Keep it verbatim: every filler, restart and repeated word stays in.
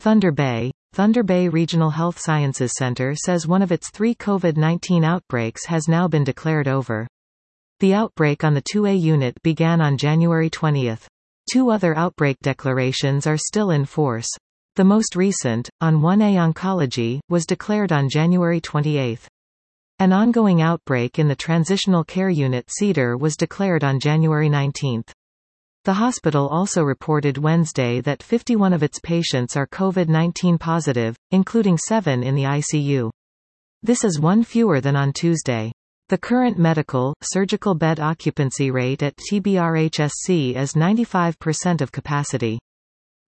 Thunder Bay. Thunder Bay Regional Health Sciences Center says one of its three COVID nineteen outbreaks has now been declared over. The outbreak on the two A unit began on January twentieth. Two other outbreak declarations are still in force. The most recent, on one A Oncology, was declared on January twenty-eighth. An ongoing outbreak in the Transitional Care Unit Cedar was declared on January nineteenth. The hospital also reported Wednesday that fifty-one of its patients are COVID nineteen positive, including seven in the I C U. This is one fewer than on Tuesday. The current medical, surgical bed occupancy rate at T B R H S C is ninety-five percent of capacity.